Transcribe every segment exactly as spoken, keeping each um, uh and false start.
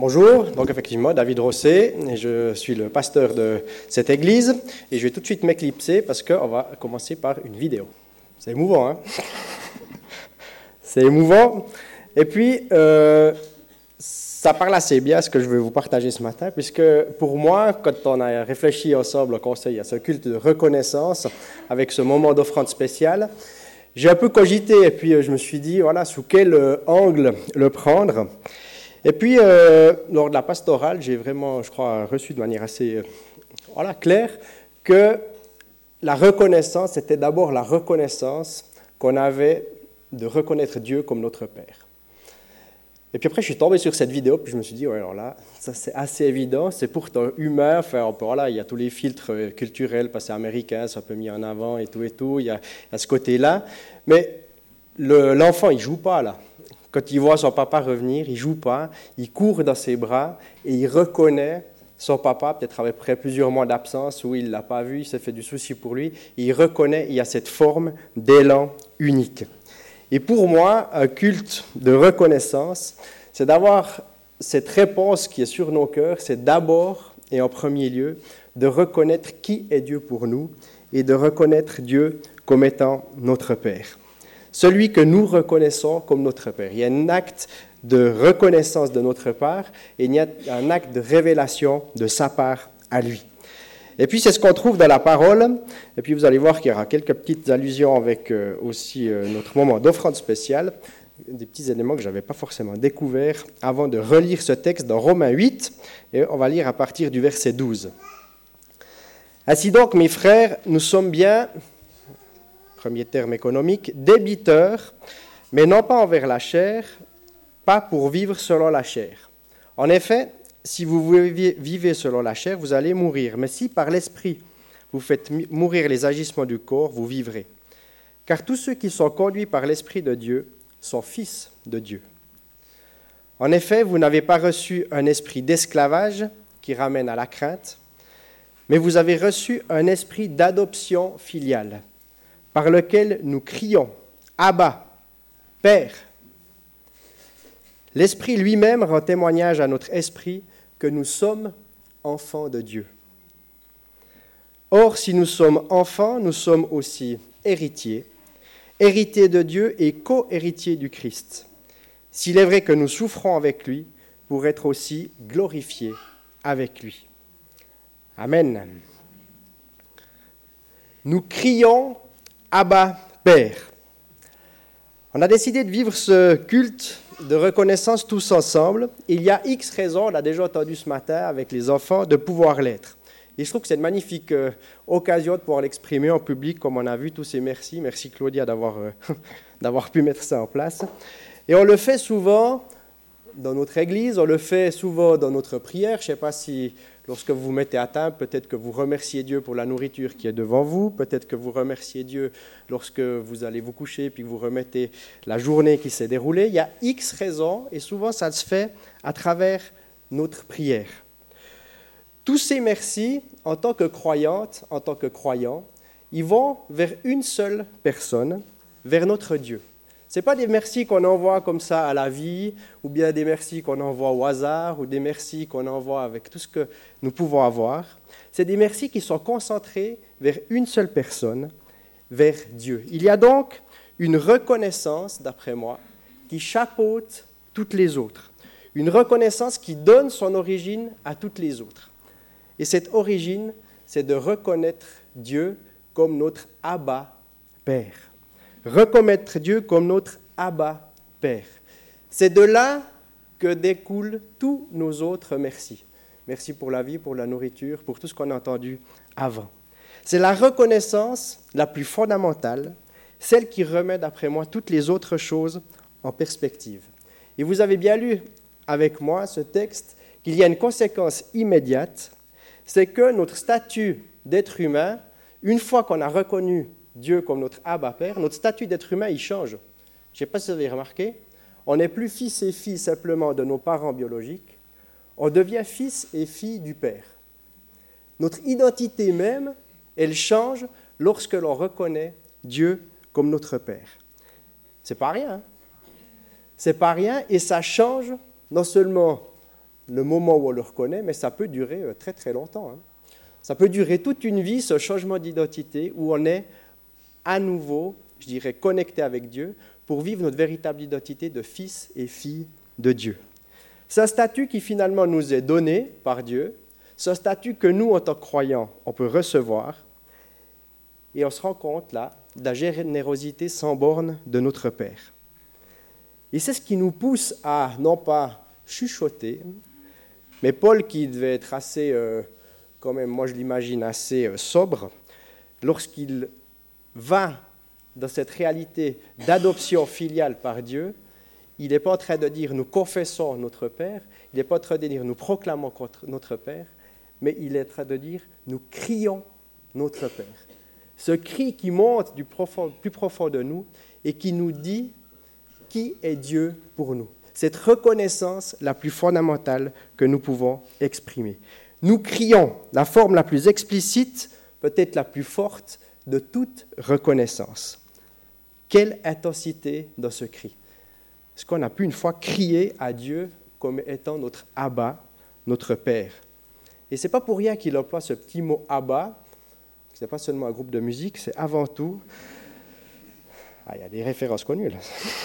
Bonjour, donc effectivement David Rosset, et je suis le pasteur de cette église et je vais tout de suite m'éclipser parce qu'on va commencer par une vidéo. C'est émouvant, hein? C'est émouvant. Et puis, euh, ça parle assez bien à ce que je vais vous partager ce matin, puisque pour moi, quand on a réfléchi ensemble au conseil à ce culte de reconnaissance, avec ce moment d'offrande spéciale, j'ai un peu cogité et puis je me suis dit, voilà, sous quel angle le prendre. Et puis, euh, lors de la pastorale, j'ai vraiment, je crois, reçu de manière assez euh, voilà, claire que la reconnaissance, c'était d'abord la reconnaissance qu'on avait de reconnaître Dieu comme notre Père. Et puis après, je suis tombé sur cette vidéo, puis je me suis dit, ouais, alors là, ça c'est assez évident, c'est pourtant humain, enfin, on peut, voilà, il y a tous les filtres culturels, passé américain, c'est un peu mis en avant et tout et tout, il y a, il y a ce côté-là, mais le, l'enfant, il ne joue pas là. Quand il voit son papa revenir, il ne joue pas, il court dans ses bras et il reconnaît son papa, peut-être après plusieurs mois d'absence où il ne l'a pas vu, il s'est fait du souci pour lui, et il reconnaît, il y a cette forme d'élan unique. Et pour moi, un culte de reconnaissance, c'est d'avoir cette réponse qui est sur nos cœurs, c'est d'abord et en premier lieu de reconnaître qui est Dieu pour nous et de reconnaître Dieu comme étant notre Père. Celui que nous reconnaissons comme notre Père. Il y a un acte de reconnaissance de notre part et il y a un acte de révélation de sa part à lui. Et puis c'est ce qu'on trouve dans la parole. Et puis vous allez voir qu'il y aura quelques petites allusions avec euh, aussi euh, notre moment d'offrande spéciale, des petits éléments que je n'avais pas forcément découverts avant de relire ce texte dans Romains huit. Et on va lire à partir du verset douze. Ainsi donc, mes frères, nous sommes bien... premier terme économique, débiteurs, mais non pas envers la chair, pas pour vivre selon la chair. En effet, si vous vivez selon la chair, vous allez mourir. Mais si par l'esprit vous faites mourir les agissements du corps, vous vivrez. Car tous ceux qui sont conduits par l'Esprit de Dieu sont fils de Dieu. En effet, vous n'avez pas reçu un esprit d'esclavage qui ramène à la crainte, mais vous avez reçu un esprit d'adoption filiale, par lequel nous crions « Abba, Père ». L'Esprit lui-même rend témoignage à notre esprit que nous sommes enfants de Dieu. Or, si nous sommes enfants, nous sommes aussi héritiers, héritiers de Dieu et co-héritiers du Christ. S'il est vrai que nous souffrons avec lui, pour être aussi glorifiés avec lui. Amen. Nous crions Abba, Père. On a décidé de vivre ce culte de reconnaissance tous ensemble. Il y a X raisons, on l'a déjà entendu ce matin avec les enfants, de pouvoir l'être. Et je trouve que c'est une magnifique euh, occasion de pouvoir l'exprimer en public, comme on a vu tous ces merci. Merci Claudia d'avoir, euh, d'avoir pu mettre ça en place. Et on le fait souvent dans notre église, on le fait souvent dans notre prière. Je ne sais pas si... Lorsque vous vous mettez à table, peut-être que vous remerciez Dieu pour la nourriture qui est devant vous, peut-être que vous remerciez Dieu lorsque vous allez vous coucher puis que vous remettez la journée qui s'est déroulée. Il y a X raisons et souvent ça se fait à travers notre prière. Tous ces merci, en tant que croyante, en tant que croyant, ils vont vers une seule personne, vers notre Dieu. Ce n'est pas des merci qu'on envoie comme ça à la vie, ou bien des merci qu'on envoie au hasard, ou des merci qu'on envoie avec tout ce que nous pouvons avoir. C'est des merci qui sont concentrés vers une seule personne, vers Dieu. Il y a donc une reconnaissance, d'après moi, qui chapeaute toutes les autres. Une reconnaissance qui donne son origine à toutes les autres. Et cette origine, c'est de reconnaître Dieu comme notre Abba, Père. Reconnaître Dieu comme notre Abba, Père. C'est de là que découlent tous nos autres merci. Merci pour la vie, pour la nourriture, pour tout ce qu'on a entendu avant. C'est la reconnaissance la plus fondamentale, celle qui remet, d'après moi, toutes les autres choses en perspective. Et vous avez bien lu avec moi ce texte qu'il y a une conséquence immédiate, c'est que notre statut d'être humain, une fois qu'on a reconnu Dieu comme notre Abba Père, notre statut d'être humain, il change. Je ne sais pas si vous avez remarqué, on n'est plus fils et filles simplement de nos parents biologiques, on devient fils et filles du Père. Notre identité même, elle change lorsque l'on reconnaît Dieu comme notre Père. C'est pas rien. Hein? C'est pas rien et ça change non seulement le moment où on le reconnaît, mais ça peut durer très très longtemps. Hein. Ça peut durer toute une vie, ce changement d'identité, où on est à nouveau, je dirais, connecté avec Dieu, pour vivre notre véritable identité de fils et filles de Dieu. C'est un statut qui finalement nous est donné par Dieu, c'est un statut que nous, en tant que croyants, on peut recevoir, et on se rend compte là de la générosité sans borne de notre Père. Et c'est ce qui nous pousse à, non pas chuchoter, mais Paul, qui devait être assez, euh, quand même, moi je l'imagine, assez euh, sobre, lorsqu'il va dans cette réalité d'adoption filiale par Dieu, il n'est pas en train de dire « nous confessons notre Père », il n'est pas en train de dire « nous proclamons notre Père », mais il est en train de dire « nous crions notre Père ». Ce cri qui monte du profond, plus profond de nous et qui nous dit qui est Dieu pour nous. Cette reconnaissance la plus fondamentale que nous pouvons exprimer. Nous crions la forme la plus explicite, peut-être la plus forte de toute reconnaissance. Quelle intensité dans ce cri! Est-ce qu'on a pu une fois crier à Dieu comme étant notre Abba, notre Père? Et ce n'est pas pour rien qu'il emploie ce petit mot Abba. Ce n'est pas seulement un groupe de musique, c'est avant tout... Ah, il y a des références connues là.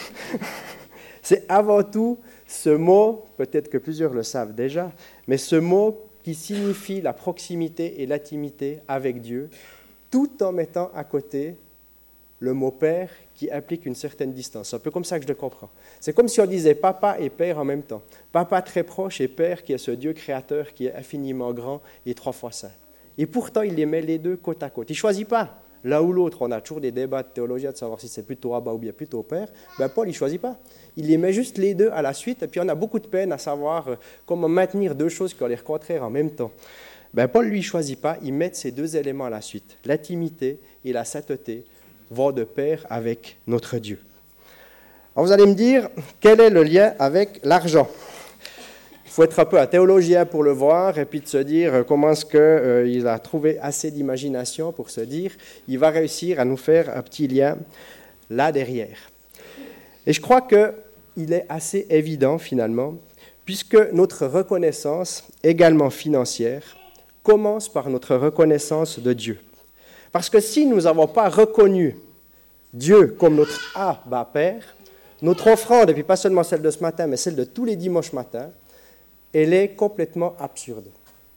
C'est avant tout ce mot, peut-être que plusieurs le savent déjà, mais ce mot qui signifie la proximité et l'intimité avec Dieu, tout en mettant à côté le mot Père qui implique une certaine distance. C'est un peu comme ça que je le comprends. C'est comme si on disait Papa et Père en même temps. Papa très proche et Père qui est ce Dieu créateur qui est infiniment grand et trois fois saint. Et pourtant, il les met les deux côte à côte. Il ne choisit pas l'un ou l'autre. On a toujours des débats de théologie de savoir si c'est plutôt Abba ou bien plutôt Père. Ben Paul, il ne choisit pas. Il les met juste les deux à la suite. Et puis, on a beaucoup de peine à savoir comment maintenir deux choses qui ont l'air contraires en même temps. Ben Paul, lui, ne choisit pas. Il met ces deux éléments à la suite. L'intimité et la sainteté vont de pair avec notre Dieu. Alors, vous allez me dire, quel est le lien avec l'argent ? Il faut être un peu un théologien pour le voir et puis de se dire comment est-ce qu'il euh, a trouvé assez d'imagination pour se dire il va réussir à nous faire un petit lien là derrière. Et je crois qu'il est assez évident finalement, puisque notre reconnaissance, également financière, commence par notre reconnaissance de Dieu. Parce que si nous n'avons pas reconnu Dieu comme notre Abba Père, notre offrande, et puis pas seulement celle de ce matin, mais celle de tous les dimanches matins, elle est complètement absurde.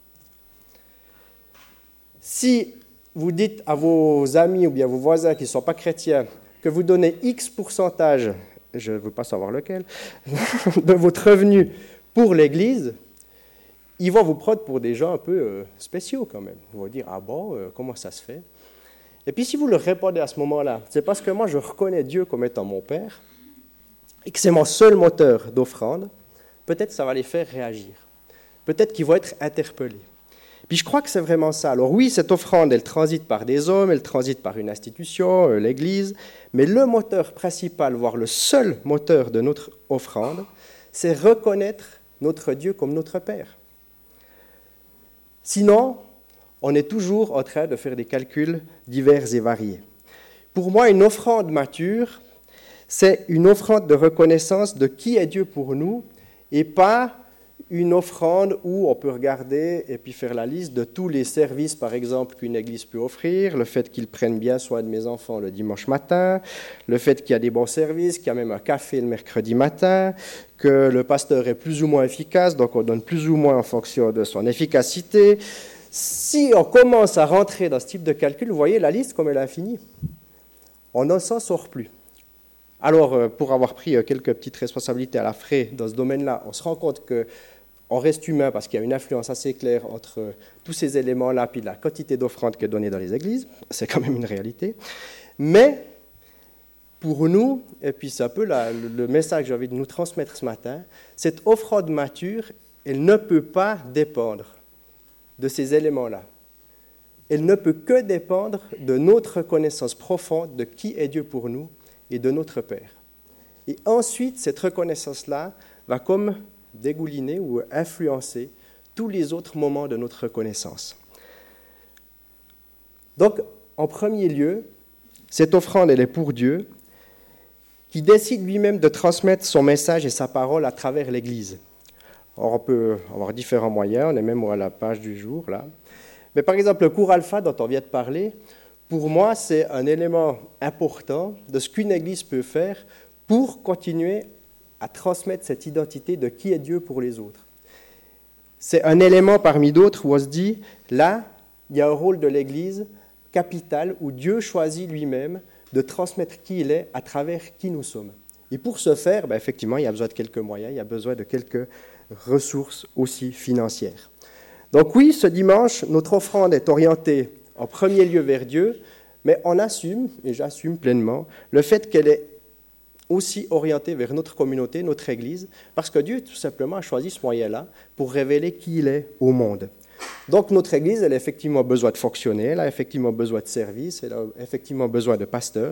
Si vous dites à vos amis ou bien vos voisins qui ne sont pas chrétiens que vous donnez X pourcentage, je ne veux pas savoir lequel, de votre revenu pour l'Église, ils vont vous prendre pour des gens un peu euh, spéciaux quand même. Ils vont dire « Ah bon, euh, comment ça se fait ?» Et puis si vous leur répondez à ce moment-là, c'est parce que moi je reconnais Dieu comme étant mon Père et que c'est mon seul moteur d'offrande, peut-être ça va les faire réagir. Peut-être qu'ils vont être interpellés. Puis je crois que c'est vraiment ça. Alors oui, cette offrande, elle transite par des hommes, elle transite par une institution, euh, l'Église, mais le moteur principal, voire le seul moteur de notre offrande, c'est reconnaître notre Dieu comme notre Père. Sinon, on est toujours en train de faire des calculs divers et variés. Pour moi, une offrande mature, c'est une offrande de reconnaissance de qui est Dieu pour nous, et pas une offrande où on peut regarder et puis faire la liste de tous les services, par exemple, qu'une église peut offrir, le fait qu'ils prennent bien soin de mes enfants le dimanche matin, le fait qu'il y a des bons services, qu'il y a même un café le mercredi matin, que le pasteur est plus ou moins efficace, donc on donne plus ou moins en fonction de son efficacité. Si on commence à rentrer dans ce type de calcul, vous voyez la liste comme elle est infinie. On ne s'en sort plus. Alors, pour avoir pris quelques petites responsabilités à la frais dans ce domaine-là, on se rend compte qu'on reste humain parce qu'il y a une influence assez claire entre tous ces éléments-là puis la quantité d'offrandes qui est donnée dans les églises. C'est quand même une réalité. Mais, pour nous, et puis c'est un peu la, le message que j'ai envie de nous transmettre ce matin, cette offrande mature, elle ne peut pas dépendre de ces éléments-là. Elle ne peut que dépendre de notre connaissance profonde de qui est Dieu pour nous et de notre Père. Et ensuite, cette reconnaissance-là va comme dégouliner ou influencer tous les autres moments de notre reconnaissance. Donc, en premier lieu, cette offrande, elle est pour Dieu, qui décide lui-même de transmettre son message et sa parole à travers l'Église. on peut avoir différents moyens, on est même à la page du jour, là. Mais par exemple, le cours alpha dont on vient de parler, pour moi, c'est un élément important de ce qu'une Église peut faire pour continuer à transmettre cette identité de qui est Dieu pour les autres. C'est un élément parmi d'autres où on se dit, là, il y a un rôle de l'Église capital où Dieu choisit lui-même de transmettre qui il est à travers qui nous sommes. Et pour ce faire, ben effectivement, il y a besoin de quelques moyens, il y a besoin de quelques ressources aussi financières. Donc oui, ce dimanche, notre offrande est orientée en premier lieu vers Dieu, mais on assume, et j'assume pleinement, le fait qu'elle est aussi orientée vers notre communauté, notre Église, parce que Dieu, tout simplement, a choisi ce moyen-là pour révéler qui il est au monde. Donc notre Église, elle a effectivement besoin de fonctionner, elle a effectivement besoin de services, elle a effectivement besoin de pasteurs,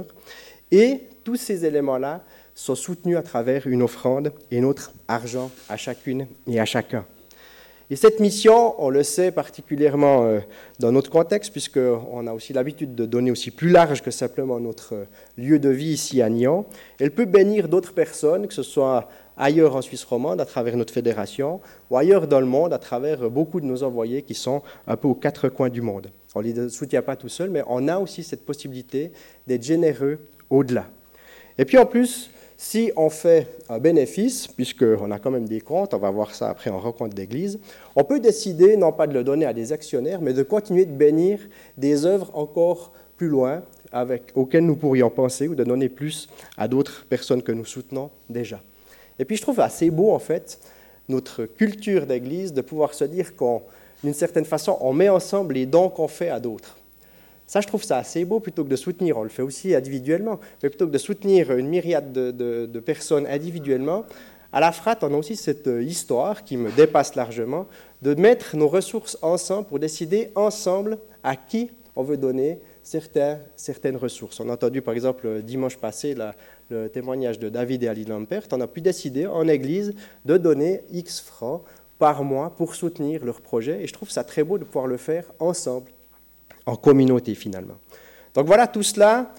et tous ces éléments-là sont soutenus à travers une offrande et notre argent à chacune et à chacun. Et cette mission, on le sait particulièrement dans notre contexte, puisqu'on a aussi l'habitude de donner aussi plus large que simplement notre lieu de vie ici à Nyon. Elle peut bénir d'autres personnes, que ce soit ailleurs en Suisse romande, à travers notre fédération, ou ailleurs dans le monde, à travers beaucoup de nos envoyés qui sont un peu aux quatre coins du monde. On ne les soutient pas tout seul, mais on a aussi cette possibilité d'être généreux au-delà. Et puis en plus, si on fait un bénéfice, puisqu'on a quand même des comptes, on va voir ça après en rencontre d'église, on peut décider non pas de le donner à des actionnaires, mais de continuer de bénir des œuvres encore plus loin, avec, auxquelles nous pourrions penser, ou de donner plus à d'autres personnes que nous soutenons déjà. Et puis je trouve assez beau, en fait, notre culture d'église, de pouvoir se dire qu'on, d'une certaine façon, on met ensemble les dons qu'on fait à d'autres. Ça, je trouve ça assez beau, plutôt que de soutenir, on le fait aussi individuellement, mais plutôt que de soutenir une myriade de, de, de personnes individuellement, à la F R A T, on a aussi cette histoire qui me dépasse largement, de mettre nos ressources ensemble pour décider ensemble à qui on veut donner certains, certaines ressources. On a entendu, par exemple, dimanche passé, la, le témoignage de David et Aline Lampert. On a pu décider en Église de donner X francs par mois pour soutenir leur projet, et je trouve ça très beau de pouvoir le faire ensemble, en communauté finalement. Donc voilà, tout cela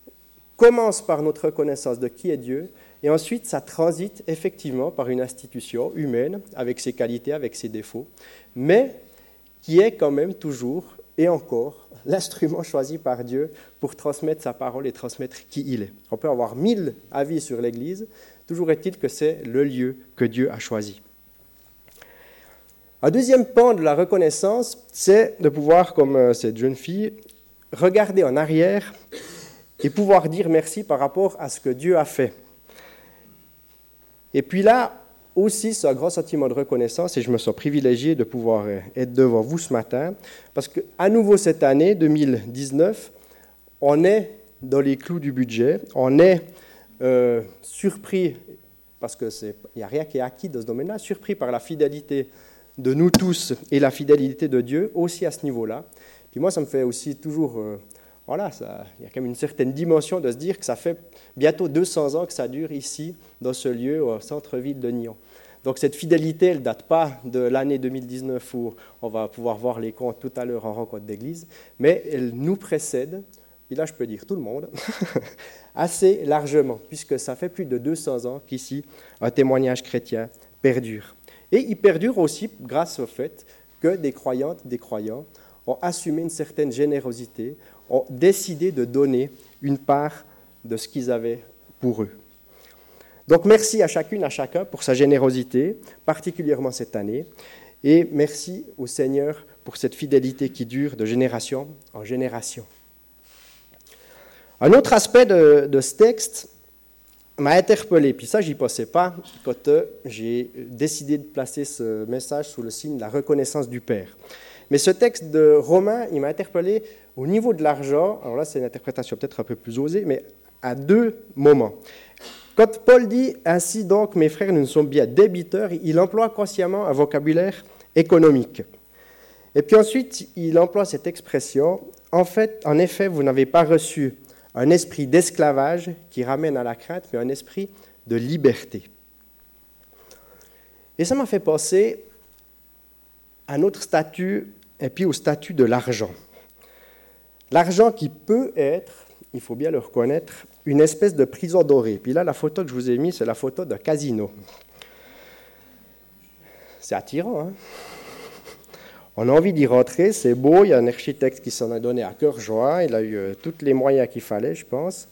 commence par notre reconnaissance de qui est Dieu, et ensuite ça transite effectivement par une institution humaine, avec ses qualités, avec ses défauts, mais qui est quand même toujours, et encore, l'instrument choisi par Dieu pour transmettre sa parole et transmettre qui il est. On peut avoir mille avis sur l'Église, toujours est-il que c'est le lieu que Dieu a choisi. Un deuxième pan de la reconnaissance, c'est de pouvoir, comme cette jeune fille, regarder en arrière et pouvoir dire merci par rapport à ce que Dieu a fait. Et puis là, aussi, c'est un grand sentiment de reconnaissance et je me sens privilégié de pouvoir être devant vous ce matin parce qu'à nouveau cette année, deux mille dix-neuf, on est dans les clous du budget, on est euh, surpris, parce qu'il n'y a rien qui est acquis dans ce domaine-là, surpris par la fidélité de nous tous et la fidélité de Dieu aussi à ce niveau-là. Puis moi, ça me fait aussi toujours, euh, voilà, ça, il y a quand même une certaine dimension de se dire que ça fait bientôt deux cents ans que ça dure ici, dans ce lieu, au centre-ville de Nyon. Donc cette fidélité, elle ne date pas de l'année deux mille dix-neuf où on va pouvoir voir les comptes tout à l'heure en rencontre d'église, mais elle nous précède, et là je peux dire tout le monde, assez largement, puisque ça fait plus de deux cents ans qu'ici, un témoignage chrétien perdure. Et il perdure aussi grâce au fait que des croyantes, des croyants ont assumé une certaine générosité, ont décidé de donner une part de ce qu'ils avaient pour eux. Donc merci à chacune, à chacun pour sa générosité, particulièrement cette année, et merci au Seigneur pour cette fidélité qui dure de génération en génération. Un autre aspect de, de ce texte m'a interpellé, puis ça, j'y pensais pas quand euh, j'ai décidé de placer ce message sous le signe de la reconnaissance du Père. Mais ce texte de Romains, il m'a interpellé au niveau de l'argent, alors là, c'est une interprétation peut-être un peu plus osée, mais à deux moments. Quand Paul dit « Ainsi donc, mes frères, nous sommes bien débiteurs », il emploie consciemment un vocabulaire économique. Et puis ensuite, il emploie cette expression « En fait, en effet, vous n'avez pas reçu un esprit d'esclavage qui ramène à la crainte, mais un esprit de liberté. » Et ça m'a fait penser à notre statut, et puis au statut de l'argent. L'argent qui peut être, il faut bien le reconnaître, une espèce de prison dorée. Puis là, la photo que je vous ai mise, c'est la photo d'un casino. c'est attirant, hein? On a envie d'y rentrer, c'est beau, il y a un architecte qui s'en a donné à cœur joie, il a eu euh, tous les moyens qu'il fallait, je pense,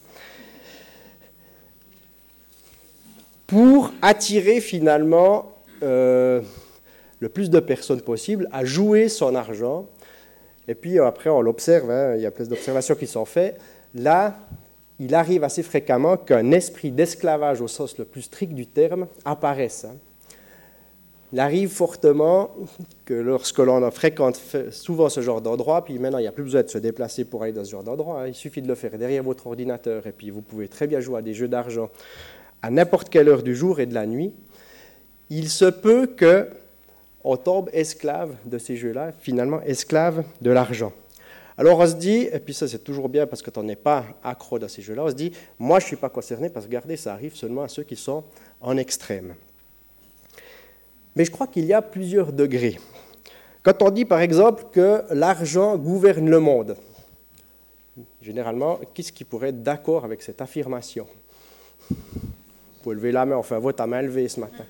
pour attirer finalement euh, le plus de personnes possible à jouer son argent. Et puis après, on l'observe, hein, il y a plus d'observations qui sont faites. Là, il arrive assez fréquemment qu'un esprit d'esclavage au sens le plus strict du terme apparaisse. Hein. Il arrive fortement que lorsque l'on fréquente souvent ce genre d'endroit, puis maintenant il n'y a plus besoin de se déplacer pour aller dans ce genre d'endroit, hein, il suffit de le faire derrière votre ordinateur et puis vous pouvez très bien jouer à des jeux d'argent à n'importe quelle heure du jour et de la nuit. Il se peut qu'on tombe esclave de ces jeux-là, finalement esclave de l'argent. Alors on se dit, et puis ça c'est toujours bien parce que tu n'en es pas accro dans ces jeux-là, on se dit, moi je ne suis pas concerné parce que regardez, ça arrive seulement à ceux qui sont en extrême. Mais je crois qu'il y a plusieurs degrés. Quand on dit par exemple que l'argent gouverne le monde, généralement, qu'est-ce qui pourrait être d'accord avec cette affirmation? Vous pouvez lever la main, on fait un vote à main levée ce matin.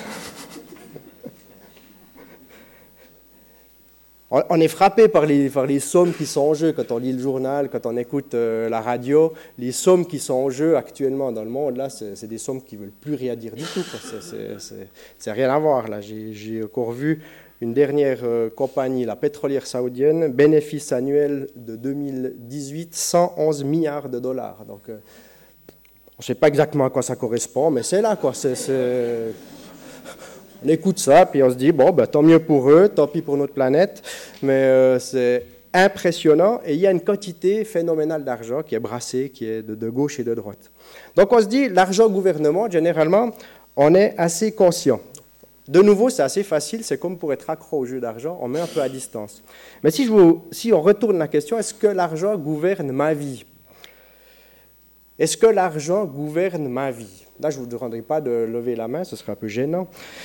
On est frappé par les, par les sommes qui sont en jeu quand on lit le journal, quand on écoute euh, la radio. Les sommes qui sont en jeu actuellement dans le monde, là, c'est, c'est des sommes qui ne veulent plus rien dire du tout. C'est, c'est, c'est, c'est rien à voir. Là. J'ai, j'ai encore vu une dernière euh, compagnie, la pétrolière saoudienne, bénéfice annuel de deux mille dix-huit, cent onze milliards de dollars. Donc, euh, on ne sait pas exactement à quoi ça correspond, mais c'est là, quoi. C'est... c'est... On écoute ça, puis on se dit, bon, ben, tant mieux pour eux, tant pis pour notre planète, mais euh, c'est impressionnant, et il y a une quantité phénoménale d'argent qui est brassée, qui est de, de gauche et de droite. Donc on se dit, l'argent gouvernement, généralement, on est assez conscient. De nouveau, c'est assez facile, c'est comme pour être accro au jeu d'argent, on met un peu à distance. Mais si, je vous, si on retourne la question, est-ce que l'argent gouverne ma vie? Est-ce que l'argent gouverne ma vie? Là, je ne vous demanderai pas de lever la main, ce serait un peu gênant.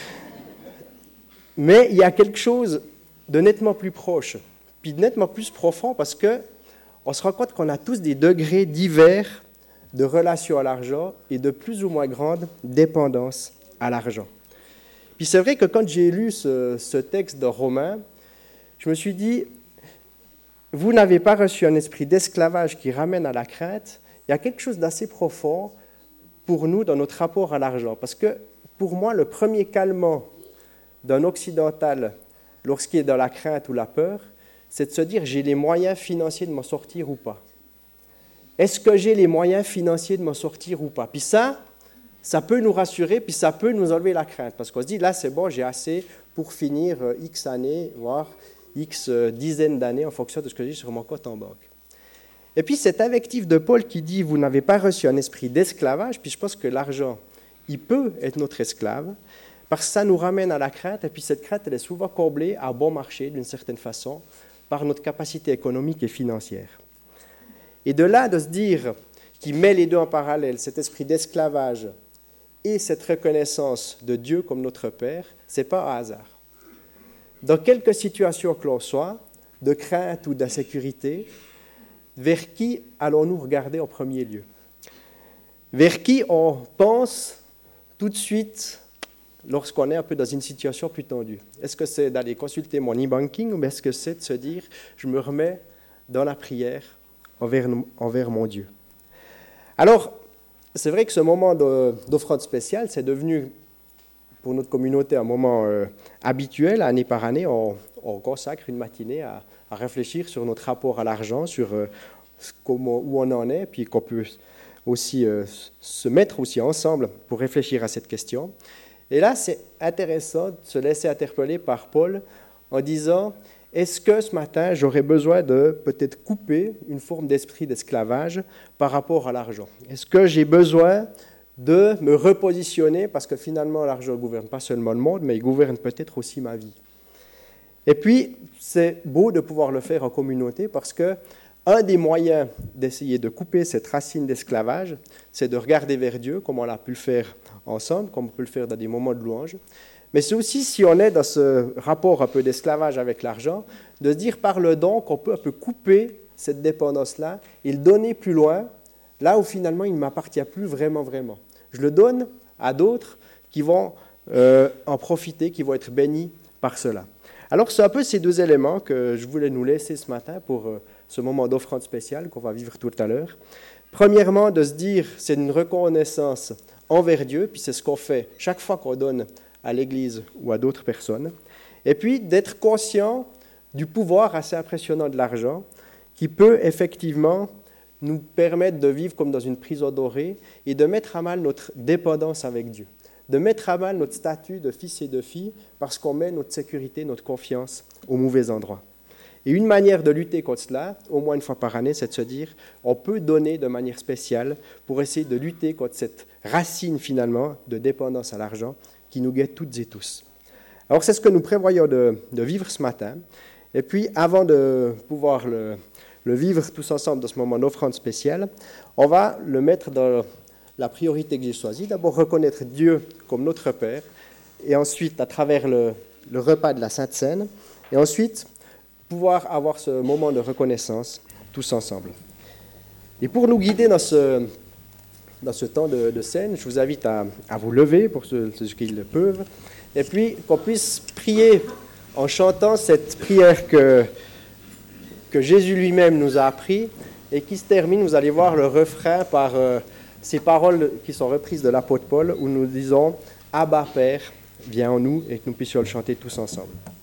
Mais il y a quelque chose de nettement plus proche, puis de nettement plus profond, parce qu'on se rend compte qu'on a tous des degrés divers de relation à l'argent et de plus ou moins grande dépendance à l'argent. Puis c'est vrai que quand j'ai lu ce, ce texte de Romains, je me suis dit, vous n'avez pas reçu un esprit d'esclavage qui ramène à la crainte. Il y a quelque chose d'assez profond pour nous dans notre rapport à l'argent. Parce que pour moi, le premier calmant d'un occidental lorsqu'il est dans la crainte ou la peur, c'est de se dire, j'ai les moyens financiers de m'en sortir ou pas? Est-ce que j'ai les moyens financiers de m'en sortir ou pas? Puis ça, ça peut nous rassurer, puis ça peut nous enlever la crainte. Parce qu'on se dit, là, c'est bon, j'ai assez pour finir X années, voire X dizaines d'années en fonction de ce que j'ai sur mon compte en banque. Et puis cette invective de Paul qui dit, vous n'avez pas reçu un esprit d'esclavage, puis je pense que l'argent, il peut être notre esclave, parce que ça nous ramène à la crainte, et puis cette crainte, elle est souvent comblée à bon marché, d'une certaine façon, par notre capacité économique et financière. Et de là, de se dire qu'il met les deux en parallèle, cet esprit d'esclavage et cette reconnaissance de Dieu comme notre Père, ce n'est pas un hasard. Dans quelque situation que l'on soit, de crainte ou d'insécurité, vers qui allons-nous regarder en premier lieu? Vers qui on pense tout de suite lorsqu'on est un peu dans une situation plus tendue? Est-ce que c'est d'aller consulter mon e-banking ou est-ce que c'est de se dire, je me remets dans la prière envers, envers mon Dieu? Alors, c'est vrai que ce moment de, d'offrande spéciale, c'est devenu pour notre communauté un moment euh, habituel. Année par année, on, on consacre une matinée à, à réfléchir sur notre rapport à l'argent, sur euh, comment, où on en est, puis qu'on peut aussi euh, se mettre aussi ensemble pour réfléchir à cette question. Et là, c'est intéressant de se laisser interpeller par Paul en disant, est-ce que ce matin, j'aurais besoin de peut-être couper une forme d'esprit d'esclavage par rapport à l'argent? Est-ce que j'ai besoin de me repositionner, parce que finalement, l'argent ne gouverne pas seulement le monde, mais il gouverne peut-être aussi ma vie. Et puis, c'est beau de pouvoir le faire en communauté, parce que un des moyens d'essayer de couper cette racine d'esclavage, c'est de regarder vers Dieu, comme on a pu le faire ensemble, comme on peut le faire dans des moments de louange. Mais c'est aussi, si on est dans ce rapport un peu d'esclavage avec l'argent, de se dire par le don qu'on peut un peu couper cette dépendance-là et le donner plus loin, là où finalement il ne m'appartient plus vraiment, vraiment. Je le donne à d'autres qui vont euh, en profiter, qui vont être bénis par cela. Alors, c'est un peu ces deux éléments que je voulais nous laisser ce matin pour euh, ce moment d'offrande spéciale qu'on va vivre tout à l'heure. Premièrement, de se dire, c'est une reconnaissance envers Dieu, puis c'est ce qu'on fait chaque fois qu'on donne à l'Église ou à d'autres personnes. Et puis, d'être conscient du pouvoir assez impressionnant de l'argent qui peut effectivement nous permettre de vivre comme dans une prison dorée et de mettre à mal notre dépendance avec Dieu, de mettre à mal notre statut de fils et de filles parce qu'on met notre sécurité, notre confiance au mauvais endroit. Et une manière de lutter contre cela, au moins une fois par année, c'est de se dire on peut donner de manière spéciale pour essayer de lutter contre cette racine finalement de dépendance à l'argent qui nous guette toutes et tous. Alors c'est ce que nous prévoyons de, de vivre ce matin. Et puis avant de pouvoir le, le vivre tous ensemble dans ce moment d'offrande spéciale, on va le mettre dans la priorité que j'ai choisie. D'abord reconnaître Dieu comme notre Père, et ensuite à travers le, le repas de la Sainte Seine, et ensuite pouvoir avoir ce moment de reconnaissance tous ensemble. Et pour nous guider dans ce, dans ce temps de, de scène, je vous invite à, à vous lever pour ceux, ceux qui le peuvent, et puis qu'on puisse prier en chantant cette prière que, que Jésus lui-même nous a appris et qui se termine, vous allez voir le refrain par euh, ces paroles qui sont reprises de l'apôtre Paul où nous disons « Abba Père, viens en nous » et que nous puissions le chanter tous ensemble.